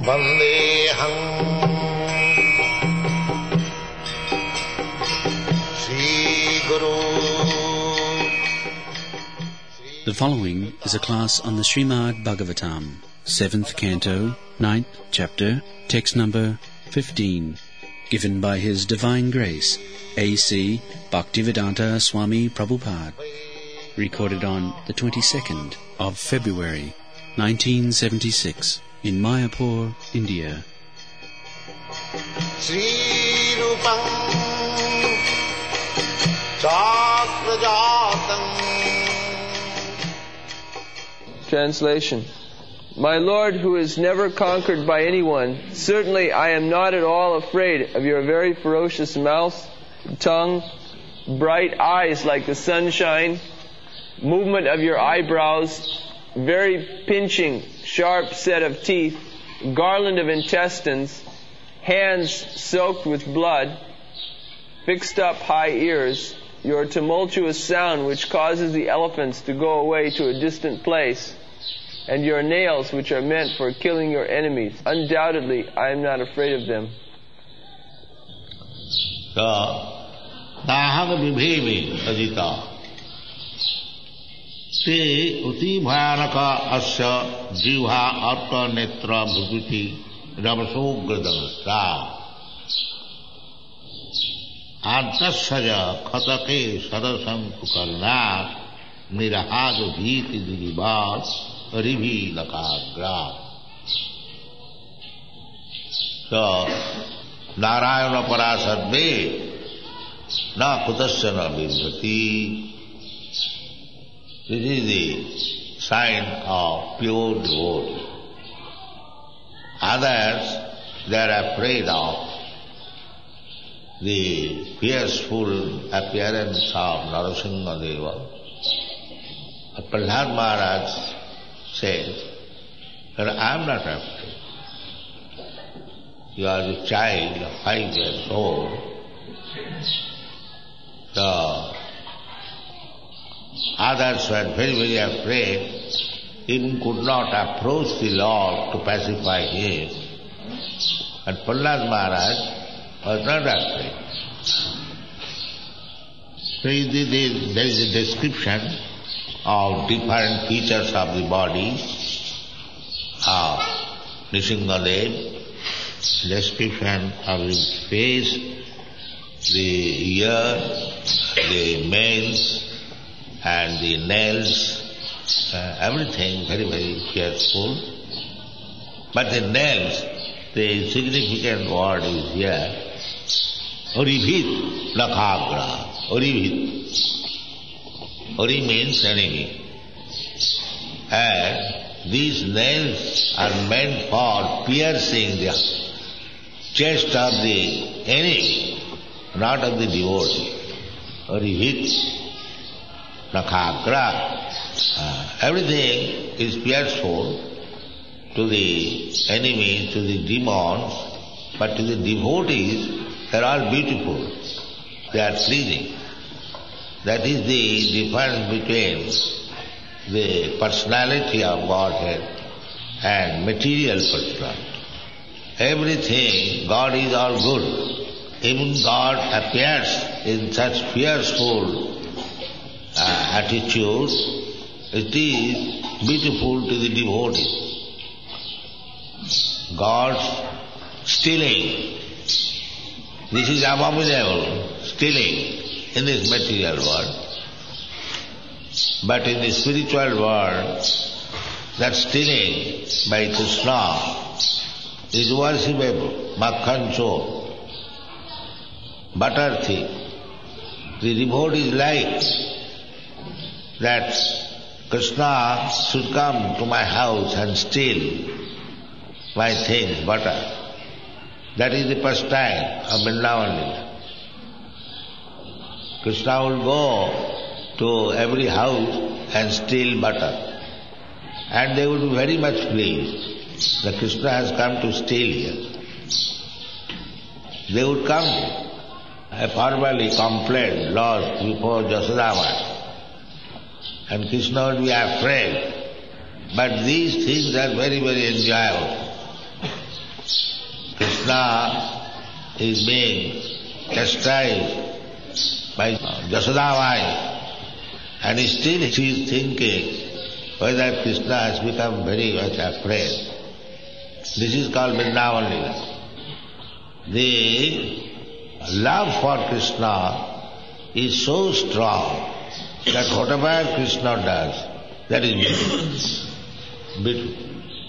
Vandeham Sri Guru. The following is a class on the Srimad Bhagavatam, 7th Canto, 9th Chapter, text number 15, given by His Divine Grace, A.C. Bhaktivedanta Swami Prabhupada, recorded on the 22nd of February, 1976, in Mayapur, India. Sri Rupam Chakrajatam. Translation. My Lord, who is never conquered by anyone, certainly I am not at all afraid of your very ferocious mouth, tongue, bright eyes like the sunshine, movement of your eyebrows, very pinching, sharp set of teeth, garland of intestines, hands soaked with blood, fixed up high ears, your tumultuous sound which causes the elephants to go away to a distant place, and your nails which are meant for killing your enemies. Undoubtedly, I am not afraid of them. So, Dahang Vibhemi Ajita Te Uti Bhayanaka Asya Jivha Arta Netra Bhupiti Ramaso Gradamasa Antasaja Khatake Sadasam Kukarna Nirahad Bhiti Diribas Ribhi Lakagra. So, Narayana Parasadve Na Kutasana Vibhati. This is the sign of pure devotee. Others, they are afraid of the fearful appearance of Narasimha Deva. Prahlad Maharaj says that I am not afraid. You are a child of 5 years old. So, others were very, very afraid, even could not approach the Lord to pacify him. And Prahlad Maharaj was not afraid. So there is a description of different features of the body of Nrsimhadev, description of his face, the ear, the males, and the nails, everything very, very careful. But the nails, the significant word is here, Oribhit Lakhagra, Oribhit. Ori means enemy. And these nails are meant for piercing the chest of the enemy, not of the devotee. Oribhit Lakhagra. Everything is pierceful to the enemy, to the demons, but to the devotees, they are all beautiful. They are pleasing. That is the difference between the personality of Godhead and material personality. Everything, God is all good. Even God appears in such fearful attitude, it is beautiful to the devotee. God's stealing, this is abominable, stealing in this material world. But in the spiritual world, that stealing by Krishna is worshipable. Makhan chor, butter thief. The devotees like that Krishna should come to my house and steal my things, butter. That is the pastime of Vrindavan Lila. Krishna will go to every house and steal butter. And they would be very much pleased that Krishna has come to steal here. They would come formally complain, lost before Jasodama. And Krishna would be afraid. But these things are very, very enjoyable. Krishna is being chastised by Jasodamai, and still she is thinking whether Krishna has become very much afraid. This is called Vrindavan Lila. The love for Krishna is so strong that whatever Krishna does, that is beautiful. Beautiful.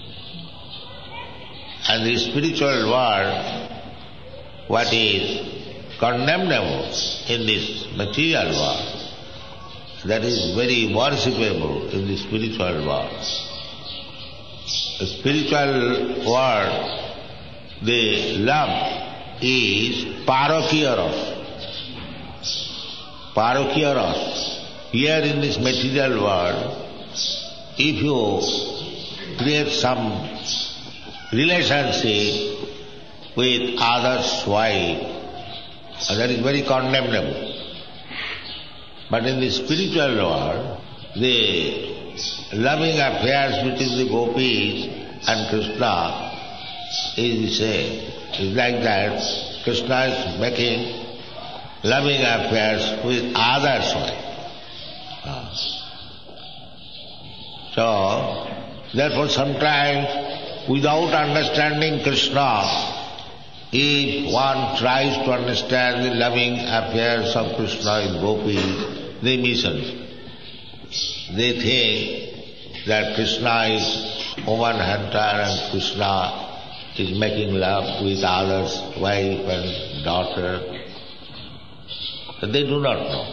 And the spiritual world, what is condemnable in this material world, that is very worshipable in the spiritual world. The spiritual world, the love is parokiya rasa. Parokiya rasa. Here in this material world, if you create some relationship with others' wife, that is very condemnable. But in the spiritual world, the loving affairs between the gopis and Krishna is the same. It's like that Krishna is making loving affairs with others' wife. So, therefore sometimes without understanding Krishna, if one tries to understand the loving affairs of Krishna with gopis, they misunderstand. They think that Krishna is woman hunter and Krishna is making love with others' wife and daughter. But they do not know.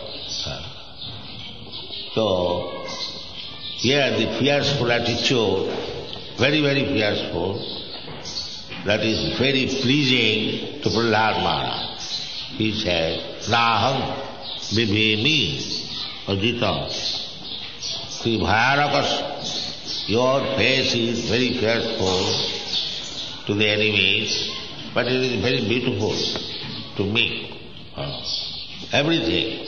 So, here the fearful attitude, very, very fearful, that is very pleasing to Prahlad Maharaj. He said, Naham vibhemi ajita. See, Bhayanakas, your face is very fearful to the enemies, but it is very beautiful to me. Everything.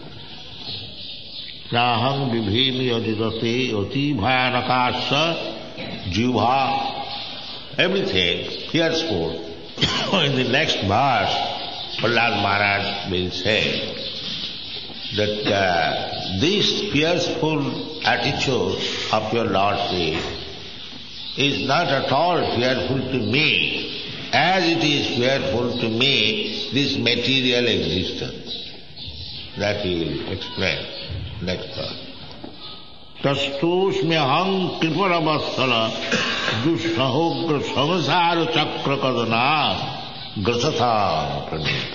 Naham vibhemi ajitase oti bhayanakasya jivha. Everything fearful. In the next verse, Prahlad Maharaj will say that this fearful attitude of your Lordship is not at all fearful to me, as it is fearful to me this material existence. That he will explain next verse. Tastosmyaham kriparavassala dussahogra samsara chakra kadana grasatha pranit.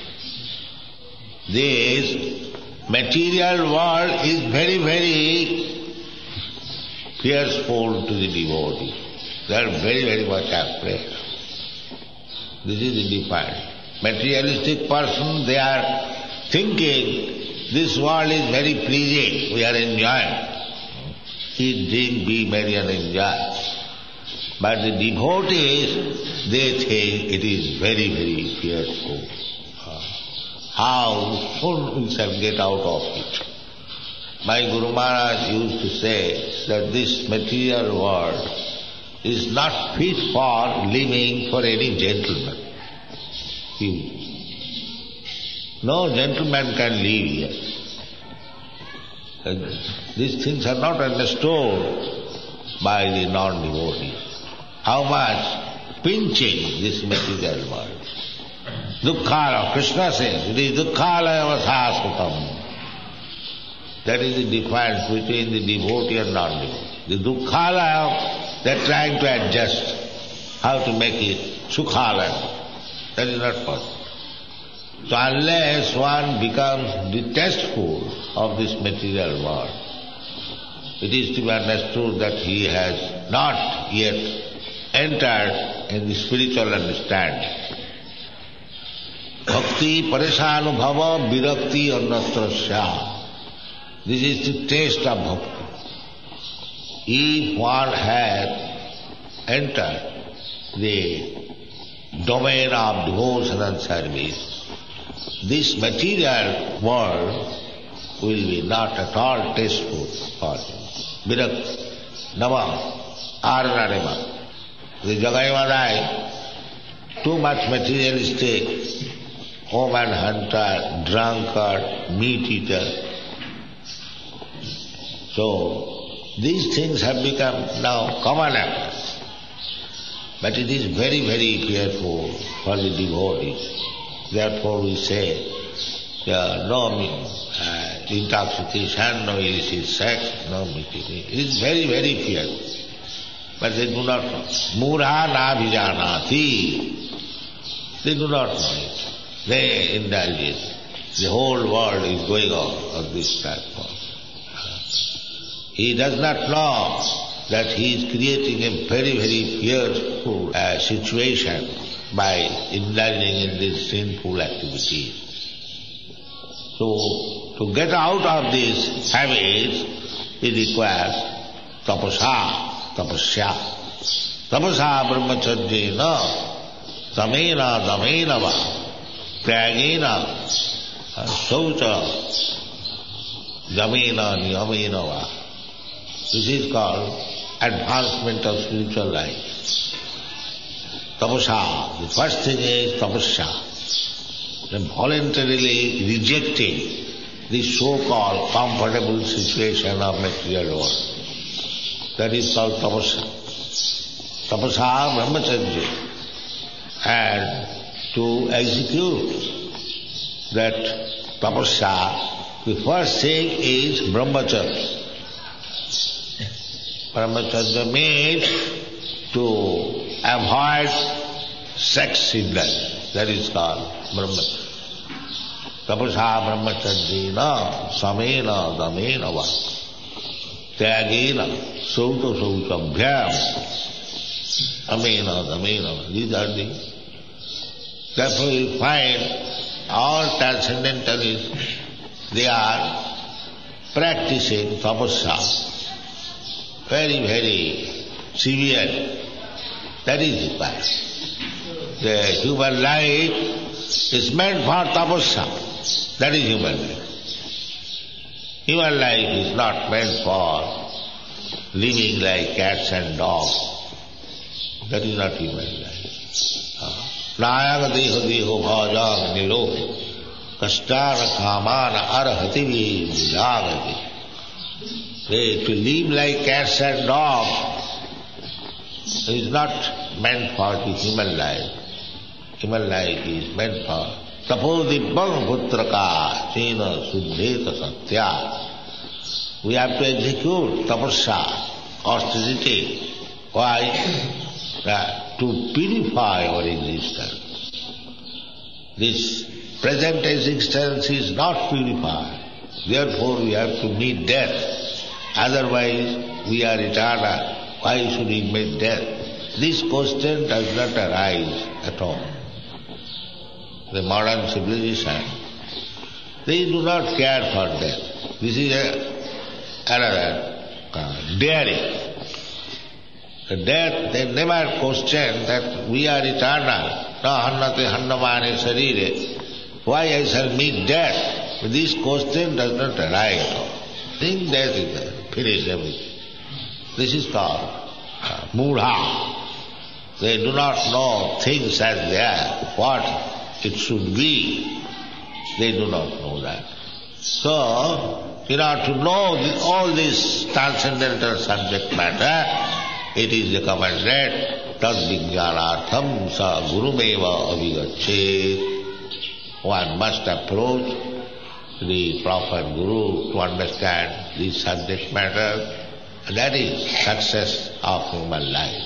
This material world is very, very fearful to the devotee. They are very, very much afraid. This is the defiant. Materialistic person, they are thinking this world is very pleasing, we are enjoying. Eat, drink, be merry and enjoy. But the devotees, they think it is very, very fearful. How soon we shall get out of it? My Guru Maharaj used to say that this material world is not fit for living for any gentleman. No gentleman can live here. These things are not understood by the non-devotees. How much pinching this material world. Dukkhala, Krishna says, it is dukkhala avasasutam. That is the difference between the devotee and non-devotee. The dukkhala, they are trying to adjust how to make it sukhala. That is not possible. So unless one becomes detestful of this material world, it is to be understood that he has not yet entered in the spiritual understanding. Bhakti parishanubhava virakti annatrasya. This is the taste of bhakti. If one has entered the domain of devotion and service, this material world will be not at all tasteful for him. Virakti, nama, arnarima. The Jagai Madai, too much materialistic, woman hunter, drunkard, meat eater. So these things have become now commoner. But it is very, very fearful for the devotees. Therefore we say, no intoxication, no illicit sex, no meeting. It is very, very fearful. But they do not know. Murha na vijanati. They do not know it. They indulge it. The whole world is going on this platform. He does not know that he is creating a very, very fearful situation by indulging in these sinful activities. So, to get out of these habits, it requires tapasya. Tapasya brahmacharjena, damena va, tyagena, saucha, damena niyamena va. This is called advancement of spiritual life. Tapasya, the first thing is tapasya. Then voluntarily rejecting this so-called comfortable situation of material world. That is called tapasya. Tapasya brahmacharya. And to execute that tapasya, the first thing is brahmacharya. Brahmacharya means to avoid sex indulgence. That is called brahmacharya. Tapasya brahmacharjena samena damena va tyagena sauta sautabhyam amena damena va. These are the... Therefore you find all transcendentalists, they are practicing tapasya very, very severe. That is required. The human life is meant for tapasya. That is human life. Human life is not meant for living like cats and dogs. That is not human life. Nāyaga deho deho bhājāga niro kastāna kāmāna arhati vijāgati. To live like cats and dogs is not meant for the human life. Human life is meant for tapodibbam putraka chena suddheta satya. We have to execute tapasya, austerity. Why? To purify our existence. This present existence is not purified. Therefore we have to meet death. Otherwise we are eternal. Why should we meet death? This question does not arise at all. The modern civilization, they do not care for death. This is another daring. The death, they never question that we are eternal. Na hannate hannamane sarire. Why I shall meet death? This question does not arise. Think death is there, finish everything. This is called mudha. They do not know things as they are, what it should be. They do not know that. So, in order to know all this transcendental subject matter, it is recommended tad vijnanartham sa gurumeva avigachet. One must approach the proper guru to understand this subject matter. That is success of human life.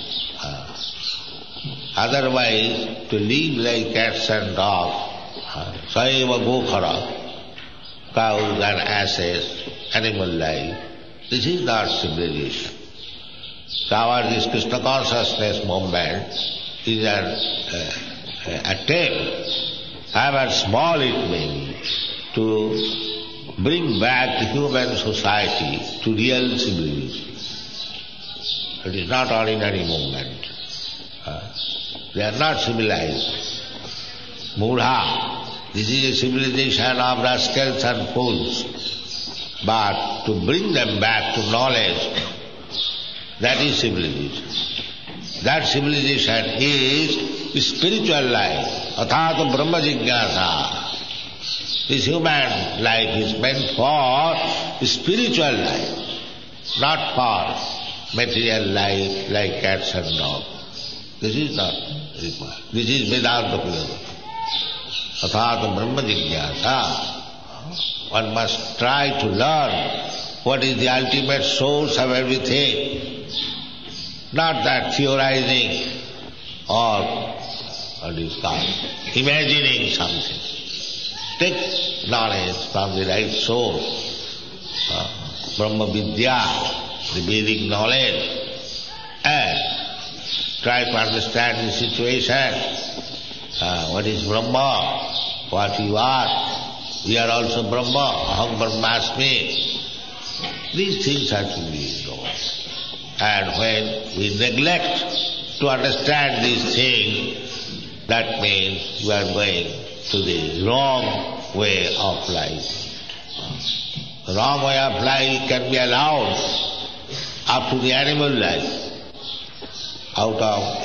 Otherwise, to live like cats and dogs, saiva gokhara, cows and asses, animal life, this is not civilization. So our this Krishna consciousness movement is an attempt, however small it may be, to bring back the human society to real civilization. It is not ordinary movement. They are not civilized. Mudha, this is a civilization of rascals and fools. But to bring them back to knowledge, that is civilization. That civilization is spiritual life, athata brahma jignasa. This human life is meant for spiritual life, not for material life like cats and dogs. This is not required. This is Vedanta philosophy. Athata brahma jignasa. One must try to learn what is the ultimate source of everything. Not that theorizing or what is called imagining something. Take knowledge from the right source, Brahma Vidya, the Vedic knowledge, and try to understand the situation. What is Brahma? What you are? We are also Brahma, Aham Brahmasmi. These things have to be known. And when we neglect to understand these things, that means we are going to the wrong way of life. The wrong way of life can be allowed up to the animal life. Out of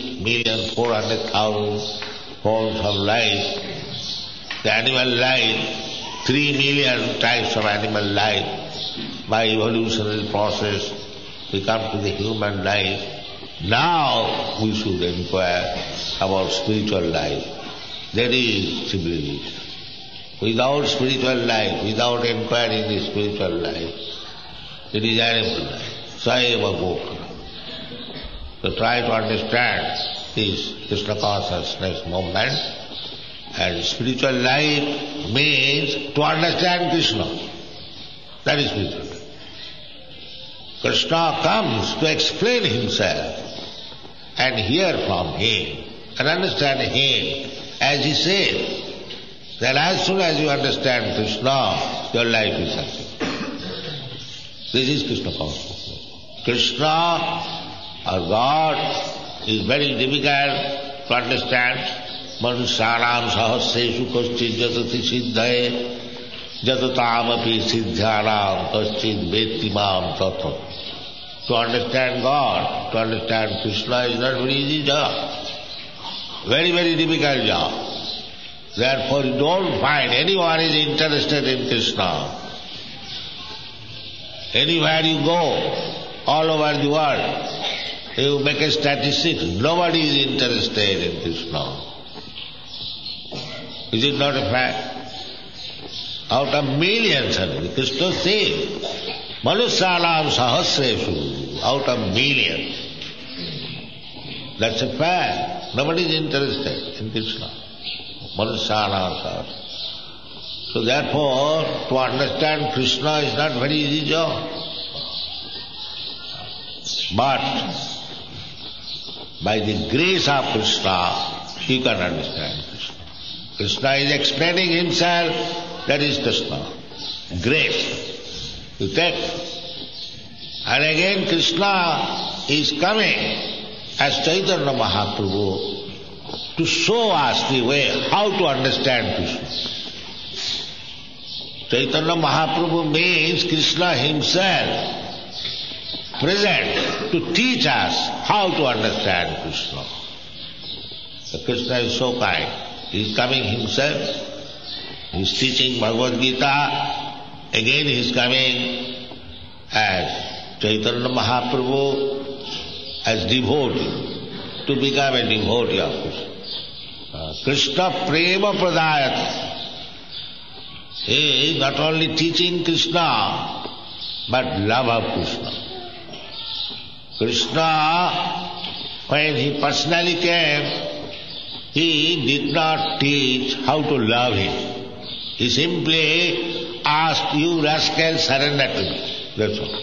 8,400,000 forms of life, the animal life, 3 million types of animal life, by evolutionary process, we come to the human life. Now we should inquire about spiritual life. That is civilization. Without spiritual life, without inquiring the spiritual life, it is animal life. Saiva Gokha. So try to understand this Krishna consciousness movement. And spiritual life means to understand Krishna. That is spiritual life. Krishna comes to explain himself and hear from him and understand him as he says. Then as soon as you understand Krishna, your life is successful. This is Krishna consciousness. Krishna or God is very difficult to understand. Manusyanam sahasreshu kaschid jatati siddhaye jatataamapi siddhyanam kaschid vetti mam tattva. To understand God, to understand Krishna is not very easy job. Very, very difficult job. Therefore you don't find anyone is interested in Krishna. Anywhere you go, all over the world, you make a statistic, nobody is interested in Krishna. Is it not a fact? Out of millions, Krishna says, Manusyanam sahasreshu, out of millions. That's a fact. Nobody is interested in Krishna. Manusyanam sahasreshu. So therefore, to understand Krishna is not very easy job. But by the grace of Krishna, you can understand Krishna. Krishna is explaining himself, that is Krishna. Grace. You take. And again Krishna is coming as Chaitanya Mahaprabhu to show us the way how to understand Krishna. Chaitanya Mahaprabhu means Krishna himself present to teach us how to understand Krishna. So Krishna is so kind. He is coming himself. He is teaching Bhagavad Gita. Again he is coming as Chaitanya Mahaprabhu, as devotee, to become a devotee of Krishna. Krishna Prema Pradayati. He is not only teaching Krishna, but love of Krishna. Krishna, when he personally came, he did not teach how to love him. He simply asked, you rascal, surrender to me. That's all.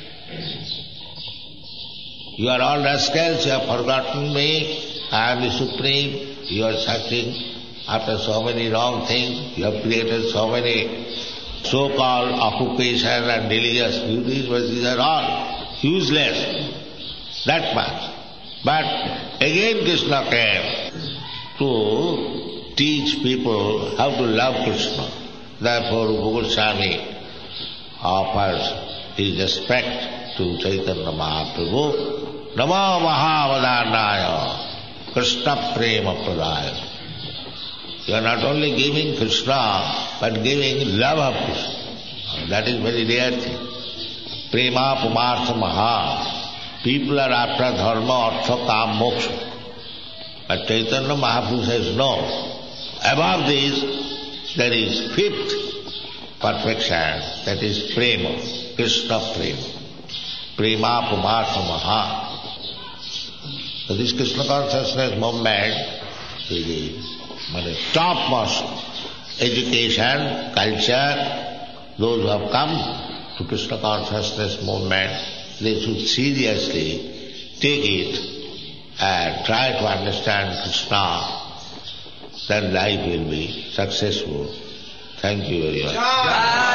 You are all rascals, you have forgotten me, I am the Supreme, you are searching after so many wrong things, you have created so many so-called occupations and religious duties, but these are all useless. That much. But again Krishna came to teach people how to love Krishna. Therefore Rupa Goswami offers his respect to Chaitanya Mahaprabhu Namo Mahavadhanaya Krishna Prema Pradaya. You are not only giving Krishna, but giving love of Krishna. That is very rare thing. Prema Pumartha Maha. People are after dharma, artha, kam, moksha. But Chaitanya Mahaprabhu says no. Above this, there is fifth perfection, that is prema, Krishna prema. Prema Pumartha Maha. So this Krishna consciousness movement is the topmost education, culture. Those who have come to Krishna consciousness movement, they should seriously take it and try to understand Krishna. Then life will be successful. Thank you very much.